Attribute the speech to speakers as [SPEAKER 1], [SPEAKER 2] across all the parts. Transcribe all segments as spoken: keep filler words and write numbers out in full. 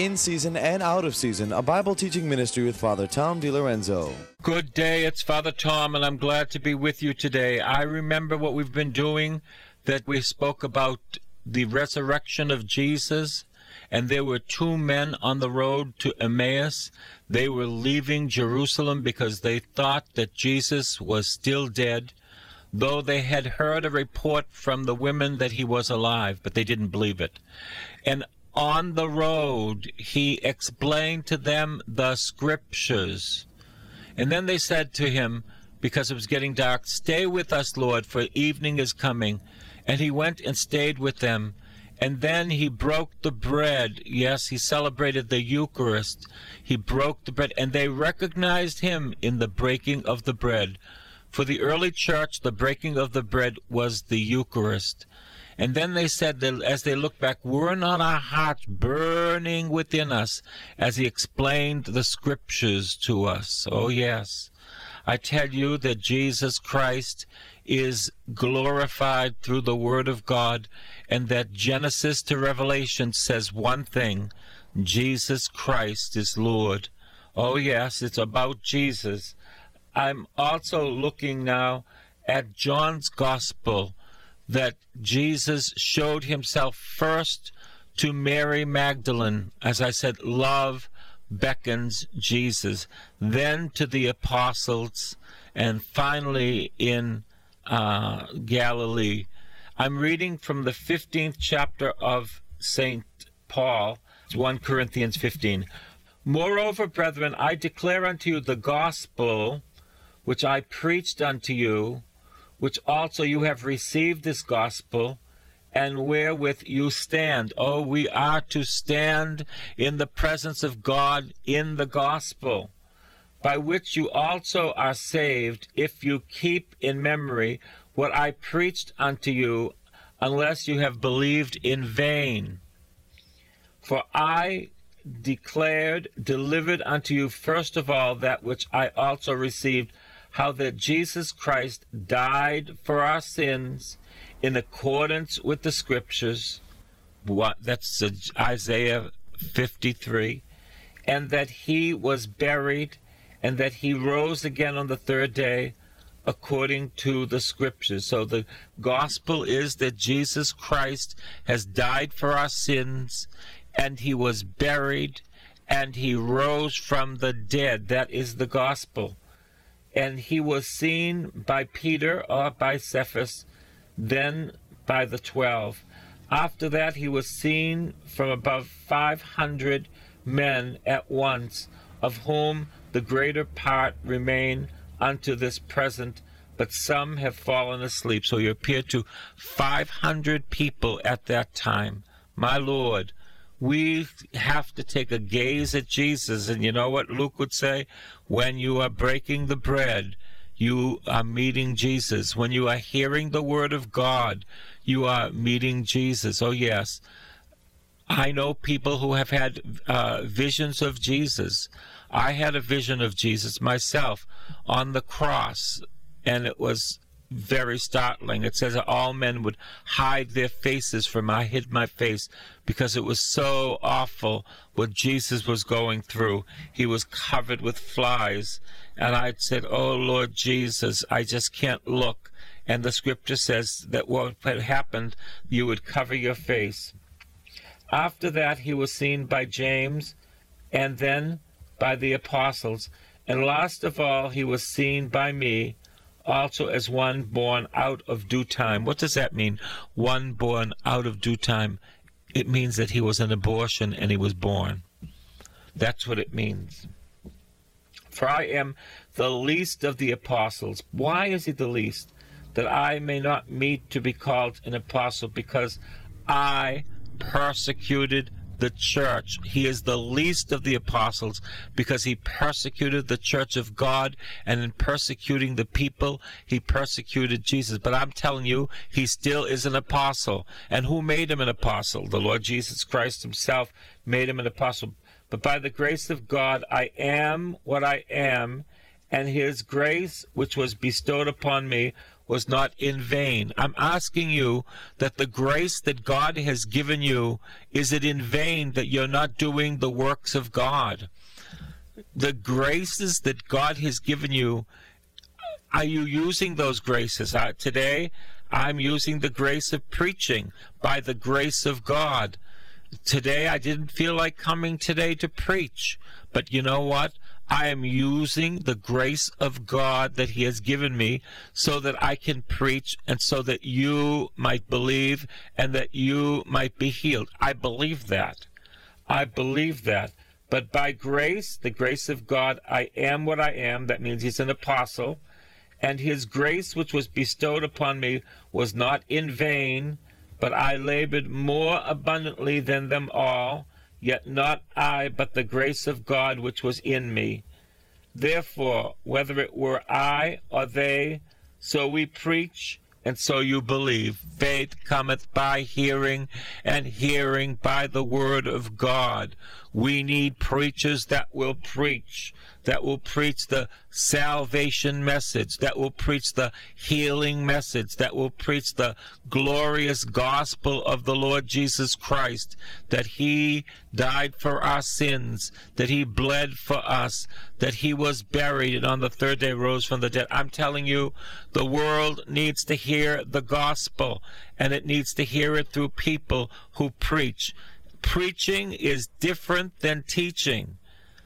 [SPEAKER 1] In Season and Out of Season, a Bible teaching ministry with Father Tom DiLorenzo.
[SPEAKER 2] Good day, it's Father Tom, and I'm glad to be with you today. I remember what we've been doing, that we spoke about the resurrection of Jesus, and there were two men on the road to Emmaus. They were leaving Jerusalem because they thought that Jesus was still dead, though they had heard a report from the women that he was alive, but they didn't believe it. And on the road, he explained to them the scriptures. And then they said to him, because it was getting dark, "Stay with us, Lord, for evening is coming." And he went and stayed with them. And then he broke the bread. Yes, he celebrated the Eucharist. He broke the bread, and they recognized him in the breaking of the bread. For the early church, the breaking of the bread was the Eucharist. And then they said, that as they looked back, "Were not our hearts burning within us?" as he explained the scriptures to us. Oh, yes. I tell you that Jesus Christ is glorified through the Word of God, and that Genesis to Revelation says one thing: Jesus Christ is Lord. Oh, yes, it's about Jesus. I'm also looking now at John's Gospel, that Jesus showed himself first to Mary Magdalene. As I said, love beckons Jesus. Then to the apostles, and finally in uh, Galilee. I'm reading from the fifteenth chapter of Saint Paul, First Corinthians fifteen. "Moreover, brethren, I declare unto you the gospel which I preached unto you, which also you have received this gospel, and wherewith you stand." Oh, we are to stand in the presence of God in the gospel, "by which you also are saved, if you keep in memory what I preached unto you, unless you have believed in vain. For I declared, delivered unto you first of all that which I also received, how that Jesus Christ died for our sins in accordance with the Scriptures," what, that's uh, Isaiah fifty-three, "and that he was buried, and that he rose again on the third day, according to the Scriptures." So the gospel is that Jesus Christ has died for our sins, and he was buried, and he rose from the dead. That is the gospel. And he was seen by Peter or by Cephas, then by the twelve. After that he was seen from above five hundred men at once, of whom the greater part remain unto this present, but some have fallen asleep. So he appeared to five hundred people at that time. My Lord, we have to take a gaze at Jesus. And you know what Luke would say? When you are breaking the bread, you are meeting Jesus. When you are hearing the word of God, you are meeting Jesus. Oh, yes. I know people who have had uh, visions of Jesus. I had a vision of Jesus myself on the cross, and it was very startling. It says that all men would hide their faces from I hid my face, because it was so awful what Jesus was going through. He was covered with flies, and I said, "Oh Lord Jesus, I just can't look." And the scripture says that what had happened, you would cover your face. After that he was seen by James, and then by the apostles, and last of all he was seen by me, also as one born out of due time. What does that mean, one born out of due time? It means that he was an abortion and he was born. That's what it means. "For I am the least of the apostles." Why is he the least? "That I may not meet to be called an apostle, because I persecuted the church." He is the least of the apostles because he persecuted the church of God, and in persecuting the people, he persecuted Jesus. But I'm telling you, he still is an apostle. And who made him an apostle? The Lord Jesus Christ himself made him an apostle. "But by the grace of God I am what I am, and his grace which was bestowed upon me was not in vain. I'm asking you that the grace that God has given you, is it in vain that you're not doing the works of God? The graces that God has given you, are you using those graces? Uh, today, I'm using the grace of preaching by the grace of God. Today, I didn't feel like coming today to preach, but you know what? I am using the grace of God that He has given me so that I can preach and so that you might believe and that you might be healed. I believe that. I believe that. But by grace, the grace of God, I am what I am. That means He's an apostle. And His grace which was bestowed upon me was not in vain, but I labored more abundantly than them all. Yet not I, but the grace of God which was in me. Therefore, whether it were I or they, so we preach, and so you believe. Faith cometh by hearing, and hearing by the word of God. We need preachers that will preach, that will preach the salvation message, that will preach the healing message, that will preach the glorious gospel of the Lord Jesus Christ, that He died for our sins, that He bled for us, that He was buried, and on the third day rose from the dead. I'm telling you, the world needs to hear the gospel, and it needs to hear it through people who preach. Preaching is different than teaching.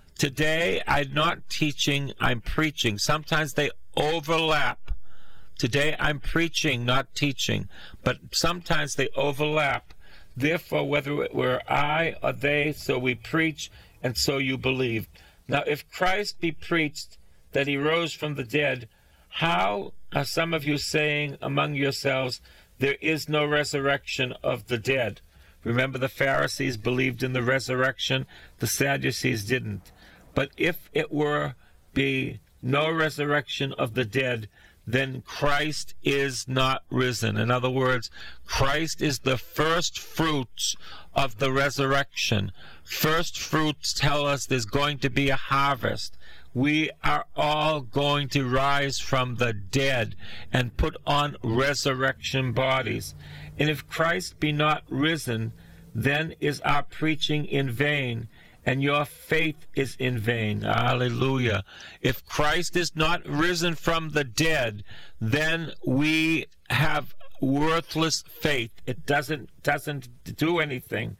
[SPEAKER 2] Today, I'm not teaching, I'm preaching. Sometimes they overlap. Today, I'm preaching, not teaching. But sometimes they overlap. Therefore, whether it were I or they, so we preach, and so you believe. Now, if Christ be preached that He rose from the dead, how are some of you saying among yourselves, there is no resurrection of the dead? Remember, the Pharisees believed in the resurrection, the Sadducees didn't. But if it were be no resurrection of the dead, then Christ is not risen. In other words, Christ is the first fruits of the resurrection. First fruits tell us there's going to be a harvest. We are all going to rise from the dead and put on resurrection bodies. And if Christ be not risen, then is our preaching in vain, and your faith is in vain. Hallelujah. If Christ is not risen from the dead, then we have worthless faith. It doesn't doesn't do anything.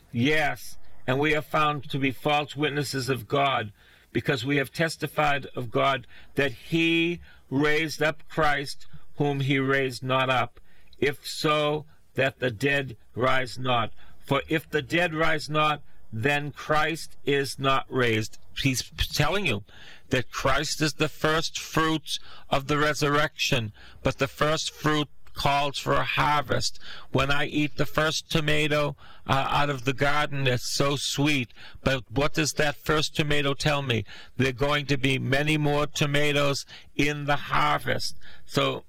[SPEAKER 2] Yes, and we are found to be false witnesses of God, because we have testified of God that He raised up Christ, whom He raised not up, if so that the dead rise not. For if the dead rise not, then Christ is not raised. He's telling you that Christ is the first fruits of the resurrection, but the first fruit calls for a harvest. When I eat the first tomato uh, out of the garden, it's so sweet. But what does that first tomato tell me? There are going to be many more tomatoes in the harvest. So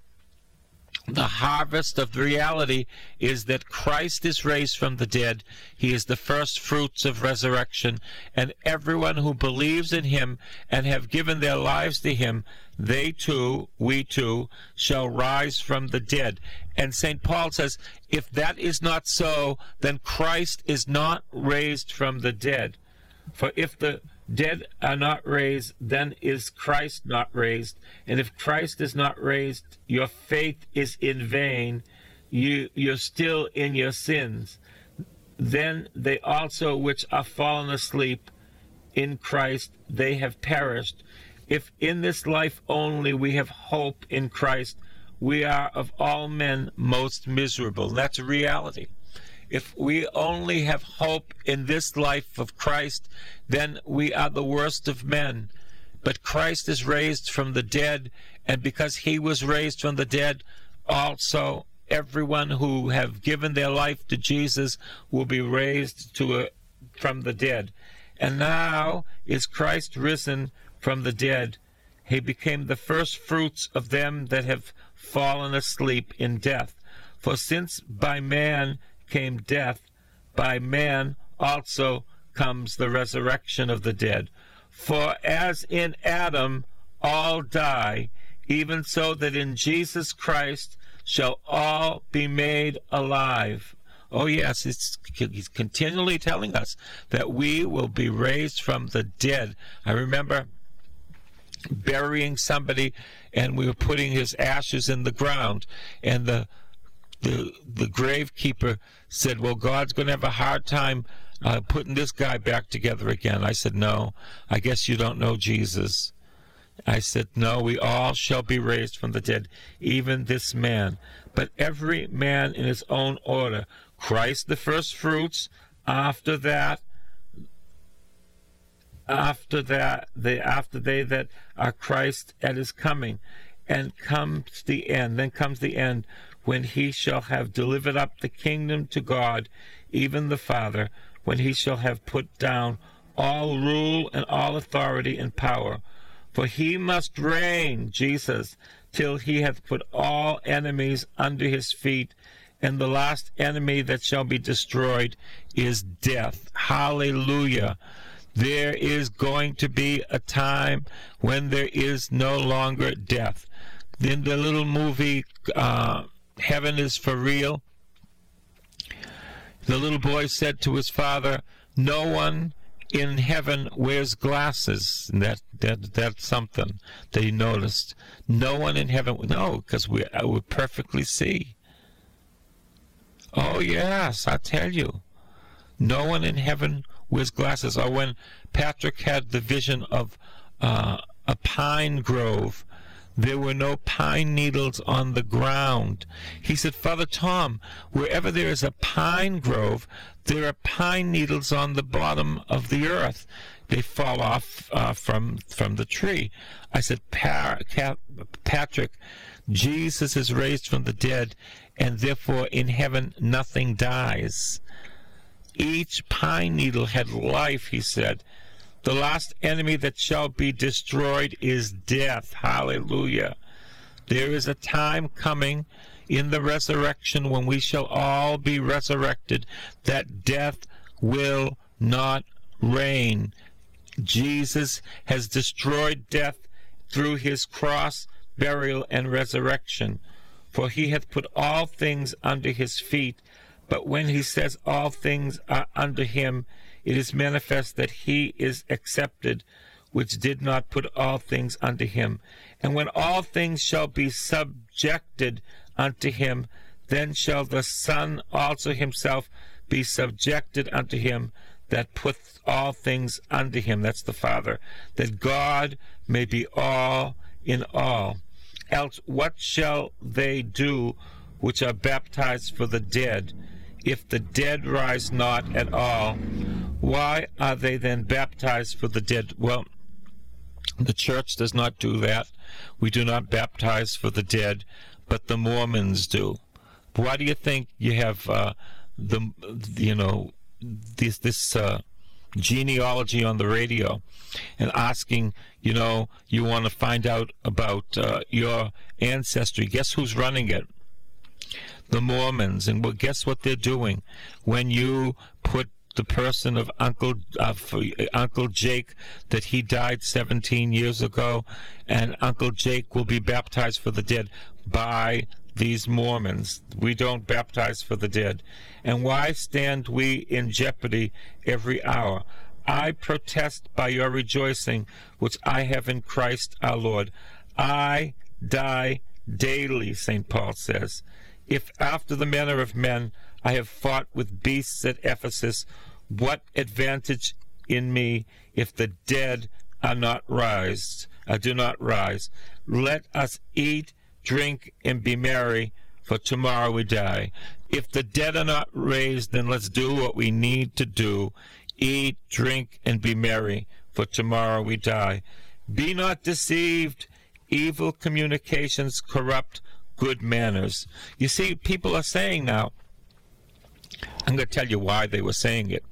[SPEAKER 2] the harvest of the reality is that Christ is raised from the dead. He is the first fruits of resurrection. And everyone who believes in Him and have given their lives to Him, they too, we too, shall rise from the dead. And Saint Paul says, if that is not so, then Christ is not raised from the dead. For if the dead are not raised, then is Christ not raised. And if Christ is not raised, your faith is in vain. You, you're still in your sins. Then they also which are fallen asleep in Christ, they have perished. If in this life only we have hope in Christ, we are of all men most miserable. That's a reality. If we only have hope in this life of Christ, then we are the worst of men. But Christ is raised from the dead, and because He was raised from the dead, also everyone who have given their life to Jesus will be raised to a, from the dead. And now is Christ risen from the dead. He became the first fruits of them that have fallen asleep in death. For since by man came death, by man also comes the resurrection of the dead. For as in Adam all die, even so that in Jesus Christ shall all be made alive. Oh yes, it's, he's continually telling us that we will be raised from the dead. I remember burying somebody, and we were putting his ashes in the ground, and the the the gravekeeper said, well, God's going to have a hard time uh, putting this guy back together again. I said, no, I guess you don't know Jesus. I said, no, we all shall be raised from the dead, even this man, but every man in his own order. Christ the first fruits, after that after that they after they that are Christ at his coming, and comes the end then comes the end when he shall have delivered up the kingdom to God, even the Father, when he shall have put down all rule and all authority and power. For he must reign, Jesus, till he hath put all enemies under his feet, and the last enemy that shall be destroyed is death. Hallelujah. There is going to be a time when there is no longer death. In the little movie, uh, Heaven is for Real, the little boy said to his father, no one in heaven wears glasses. And that, that that's something that he noticed. No one in heaven, no, because we, we perfectly see. Oh, yes, I tell you. No one in heaven wears glasses. Or when Patrick had the vision of uh, a pine grove, there were no pine needles on the ground. He said, Father Tom, wherever there is a pine grove, there are pine needles on the bottom of the earth. They fall off uh, from from the tree. I said, pa- Cap- Patrick, Jesus is raised from the dead, and therefore in heaven nothing dies. Each pine needle had life, he said. The last enemy that shall be destroyed is death. Hallelujah. There is a time coming in the resurrection when we shall all be resurrected, that death will not reign. Jesus has destroyed death through his cross, burial, and resurrection. For he hath put all things under his feet. But when he says all things are under him, it is manifest that he is accepted, which did not put all things under him. And when all things shall be subjected unto him, then shall the Son also himself be subjected unto him that puts all things under him. That's the Father. That God may be all in all. Else what shall they do which are baptized for the dead? If the dead rise not at all, why are they then baptized for the dead? Well, the church does not do that. We do not baptize for the dead, but the Mormons do. Why do you think you have uh, the you know this this uh, genealogy on the radio and asking, you know, you want to find out about uh, your ancestry? Guess who's running it? The Mormons. And well, guess what they're doing? When you put the person of Uncle uh, Uncle Jake, that he died seventeen years ago, and Uncle Jake will be baptized for the dead by these Mormons. We don't baptize for the dead. And why stand we in jeopardy every hour? I protest by your rejoicing, which I have in Christ our Lord. I die daily, Saint Paul says. If after the manner of men I have fought with beasts at Ephesus, what advantage in me if the dead are not raised, uh, do not rise? Let us eat, drink, and be merry, for tomorrow we die. If the dead are not raised, then let's do what we need to do. Eat, drink, and be merry, for tomorrow we die. Be not deceived. Evil communications corrupt good manners. You see, people are saying now, I'm going to tell you why they were saying it.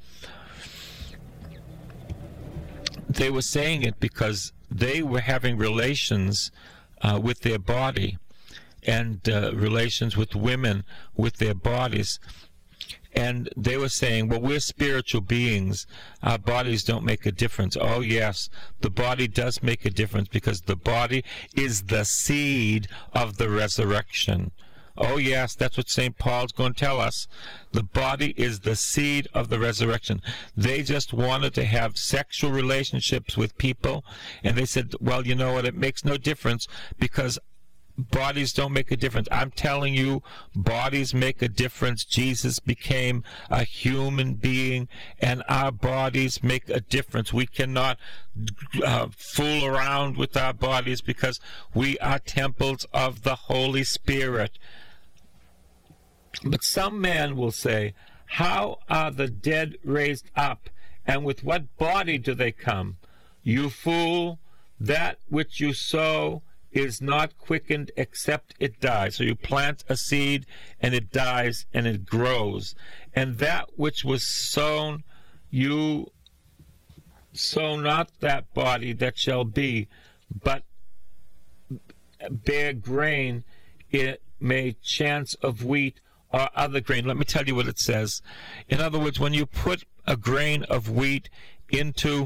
[SPEAKER 2] They were saying it because they were having relations uh, with their body, and uh, relations with women with their bodies. and they were saying, well, we're spiritual beings. Our bodies don't make a difference. Oh, yes, the body does make a difference, because the body is the seed of the resurrection. Oh, yes, that's what Saint Paul's going to tell us. The body is the seed of the resurrection. They just wanted to have sexual relationships with people, and they said, well, you know what, it makes no difference, because bodies don't make a difference. I'm telling you, bodies make a difference. Jesus became a human being, and our bodies make a difference. We cannot uh, fool around with our bodies, because we are temples of the Holy Spirit. But some man will say, how are the dead raised up, and with what body do they come? You fool, that which you sow is not quickened except it dies. So you plant a seed, and it dies, and it grows. And that which was sown, you sow not that body that shall be, but bear grain, it may chance of wheat or other grain. Let me tell you what it says. In other words, when you put a grain of wheat into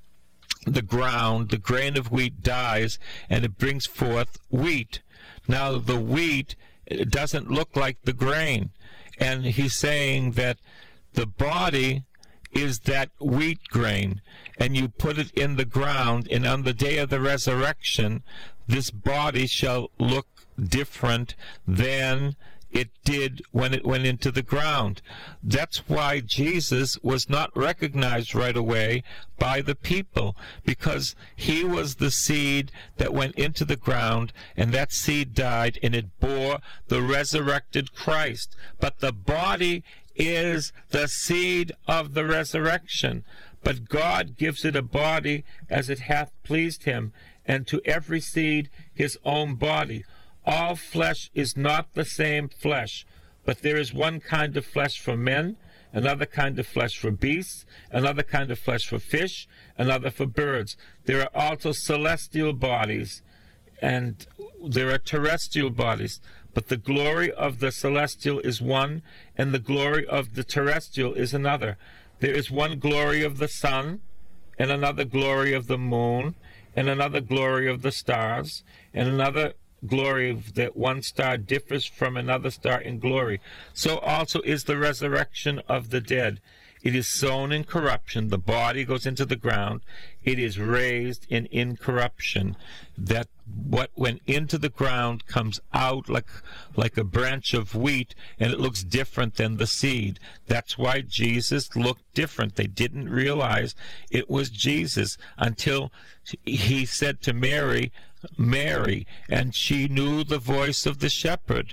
[SPEAKER 2] the ground, the grain of wheat dies, and it brings forth wheat. Now, the wheat, it doesn't look like the grain. And he's saying that the body is that wheat grain, and you put it in the ground, and on the day of the resurrection, this body shall look different than it did when it went into the ground. That's why Jesus was not recognized right away by the people, because he was the seed that went into the ground, and that seed died, and it bore the resurrected Christ. But the body is the seed of the resurrection. But God gives it a body as it hath pleased him, and to every seed his own body. All flesh is not the same flesh, but there is one kind of flesh for men, another kind of flesh for beasts, another kind of flesh for fish, another for birds. There are also celestial bodies, and there are terrestrial bodies, but the glory of the celestial is one, and the glory of the terrestrial is another. There is one glory of the sun, and another glory of the moon, and another glory of the stars, and another glory that one star differs from another star in glory. So also is the resurrection of the dead. It is sown in corruption. The body goes into the ground. It is raised in incorruption. That what went into the ground comes out like, like a branch of wheat, and it looks different than the seed. That's why Jesus looked different. They didn't realize it was Jesus until he said to Mary, Mary, and she knew the voice of the shepherd.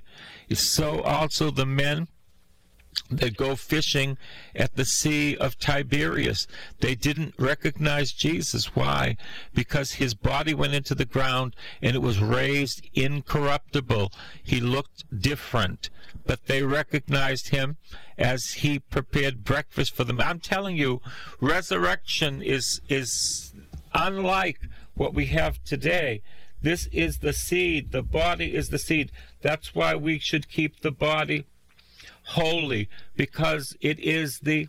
[SPEAKER 2] So also the men that go fishing at the Sea of Tiberias, they didn't recognize Jesus. Why? Because his body went into the ground and it was raised incorruptible. He looked different, but they recognized him as he prepared breakfast for them. I'm telling you, resurrection is is unlike what we have today. This is the seed. The body is the seed. That's why we should keep the body holy, because it is the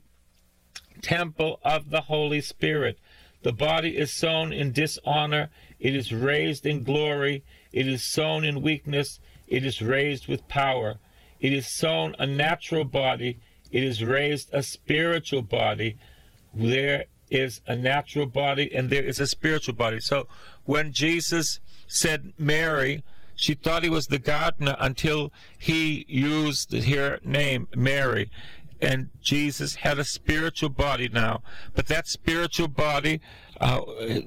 [SPEAKER 2] temple of the Holy Spirit. The body is sown in dishonor. It is raised in glory. It is sown in weakness. It is raised with power. It is sown a natural body. It is raised a spiritual body. There is a natural body and there is a spiritual body. So when Jesus said Mary, she thought he was the gardener until he used her name, Mary. And Jesus had a spiritual body now. But that spiritual body uh,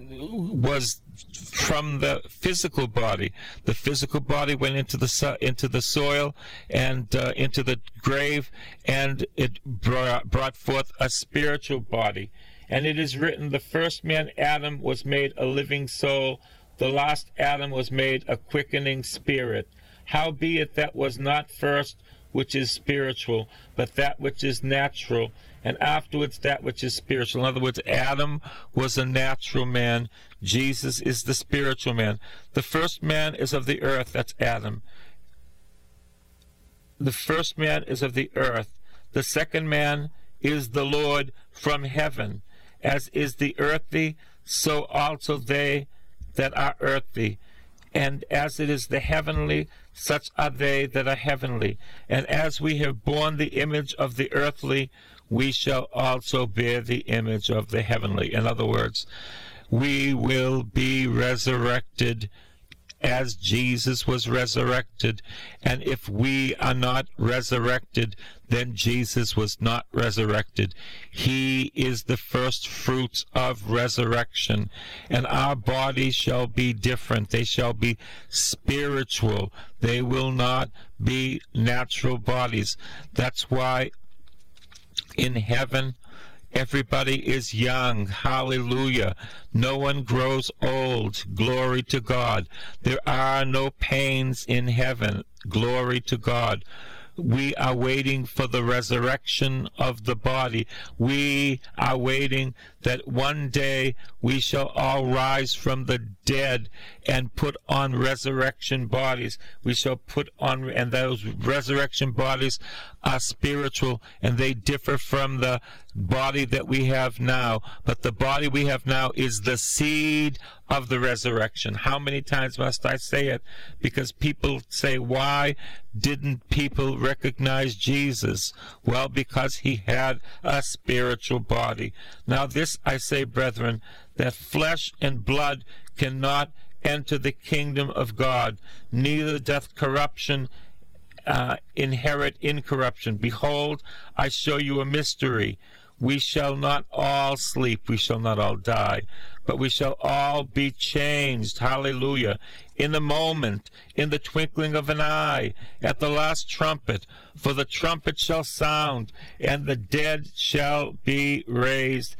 [SPEAKER 2] was from the physical body. The physical body went into the so- into the soil and uh, into the grave, and it brought, brought forth a spiritual body. And it is written, the first man, Adam, was made a living soul. The last Adam was made a quickening spirit. Howbeit that was not first which is spiritual, but that which is natural, and afterwards that which is spiritual. In other words, Adam was a natural man. Jesus is the spiritual man. The first man is of the earth, that's Adam. The first man is of the earth. The second man is the Lord from heaven. As is the earthy, so also they that are earthy. And as it is the heavenly, such are they that are heavenly. And as we have borne the image of the earthly, we shall also bear the image of the heavenly. In other words, we will be resurrected as Jesus was resurrected. And if we are not resurrected, then Jesus was not resurrected. He is the first fruits of resurrection. And our bodies shall be different. They shall be spiritual. They will not be natural bodies. That's why in heaven, everybody is young. Hallelujah. No one grows old. Glory to God. There are no pains in heaven. Glory to God. We are waiting for the resurrection of the body. We are waiting that one day we shall all rise from the dead and put on resurrection bodies. We shall put on, and those resurrection bodies are spiritual, and they differ from the body that we have now. But the body we have now is the seed of the resurrection. How many times must I say it? Because people say, why didn't people recognize Jesus? Well, because he had a spiritual body. Now this I say, brethren, that flesh and blood cannot enter the kingdom of God, neither doth corruption uh, inherit incorruption. Behold, I show you a mystery. We shall not all sleep, we shall not all die, but we shall all be changed, hallelujah, in a moment, in the twinkling of an eye, at the last trumpet. For the trumpet shall sound, and the dead shall be raised.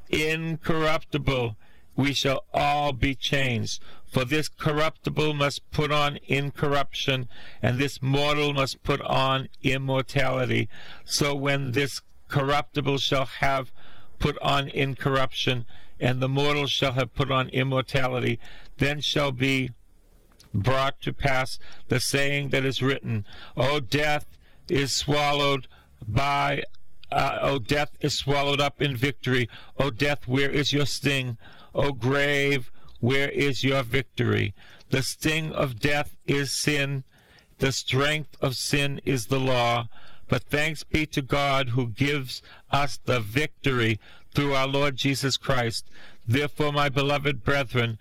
[SPEAKER 2] Incorruptible, we shall all be changed. For this corruptible must put on incorruption, and this mortal must put on immortality. So when this corruptible shall have put on incorruption, and the mortal shall have put on immortality, then shall be brought to pass the saying that is written, O death is swallowed by, uh, O death is swallowed up in victory. O death, where is your sting? O grave, where is your victory? The sting of death is sin. The strength of sin is the law. But thanks be to God who gives us the victory through our Lord Jesus Christ. Therefore, my beloved brethren,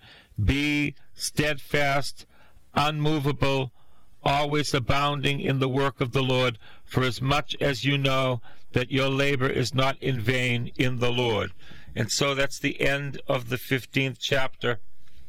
[SPEAKER 2] be steadfast, unmovable, always abounding in the work of the Lord, for as much as you know that your labor is not in vain in the Lord. And so that's the end of the fifteenth chapter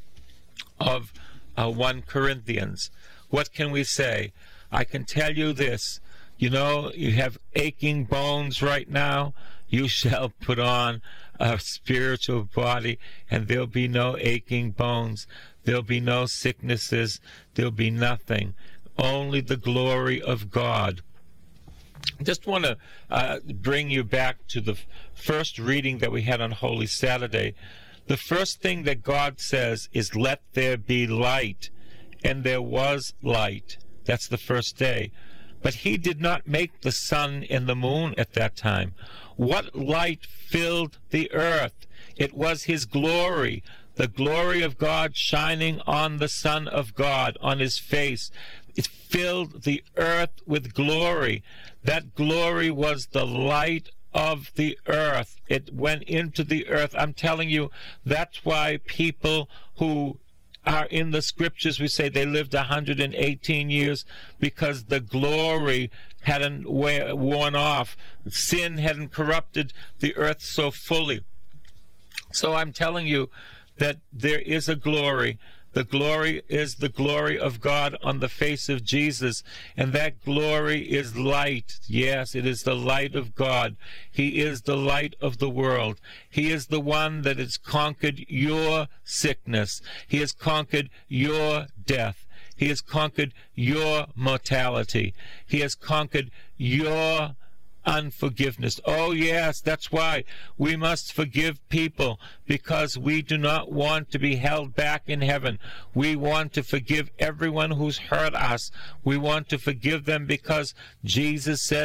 [SPEAKER 2] of uh, First Corinthians. What can we say? I can tell you this. You know, you have aching bones right now. You shall put on a spiritual body, and there'll be no aching bones. There'll be no sicknesses. There'll be nothing. Only the glory of God. I just want to uh, bring you back to the first reading that we had on Holy Saturday. The first thing that God says is, let there be light. And there was light. That's the first day. But he did not make the sun and the moon at that time. What light filled the earth? It was his glory, the glory of God shining on the Son of God, on his face. It filled the earth with glory. That glory was the light of the earth. It went into the earth. I'm telling you, that's why people who are in the scriptures, we say they lived one hundred eighteen years, because the glory hadn't worn off. Sin hadn't corrupted the earth so fully. So I'm telling you that there is a glory. The glory is the glory of God on the face of Jesus, and that glory is light. Yes, it is the light of God. He is the light of the world. He is the one that has conquered your sickness. He has conquered your death. He has conquered your mortality. He has conquered your unforgiveness. Oh yes, that's why we must forgive people, because we do not want to be held back in heaven. We want to forgive everyone who's hurt us. We want to forgive them because Jesus said,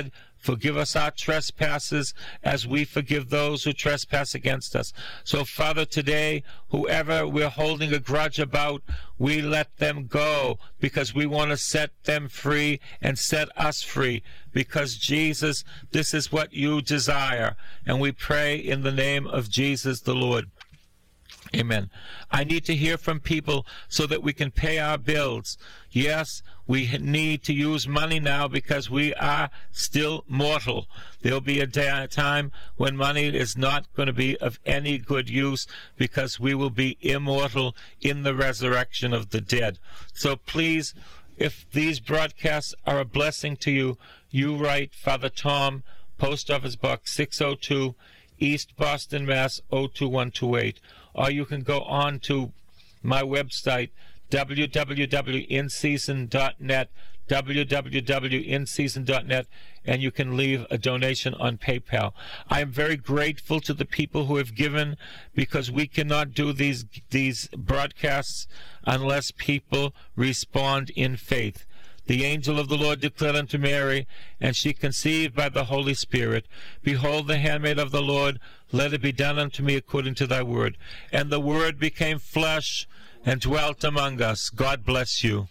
[SPEAKER 2] Forgive us our trespasses as we forgive those who trespass against us. So, Father, today, whoever we're holding a grudge about, we let them go because we want to set them free and set us free. Because, Jesus, this is what you desire. And we pray in the name of Jesus the Lord. Amen. I need to hear from people so that we can pay our bills. Yes, we need to use money now because we are still mortal. There'll be a, day, a time when money is not going to be of any good use because we will be immortal in the resurrection of the dead. So please, if these broadcasts are a blessing to you, you write Father Tom, Post Office Box six oh two, East Boston, Mass. oh two one two eight. Or you can go on to my website, w w w dot in season dot net, w w w dot in season dot net, and you can leave a donation on PayPal. I am very grateful to the people who have given, because we cannot do these these broadcasts unless people respond in faith. The angel of the Lord declared unto Mary, and she conceived by the Holy Spirit, Behold, the handmaid of the Lord, let it be done unto me according to thy word. And the word became flesh and dwelt among us. God bless you.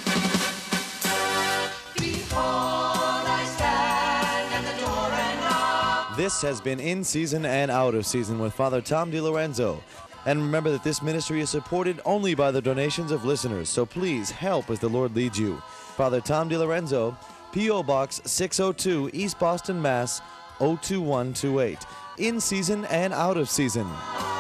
[SPEAKER 3] Behold, I stand at the door and knock.
[SPEAKER 1] This has been In Season and Out of Season with Father Tom DiLorenzo. And remember that this ministry is supported only by the donations of listeners, so please help as the Lord leads you. Father Tom DiLorenzo, P O. Box six oh two, East Boston, Mass. oh two one two eight. In Season and Out of Season.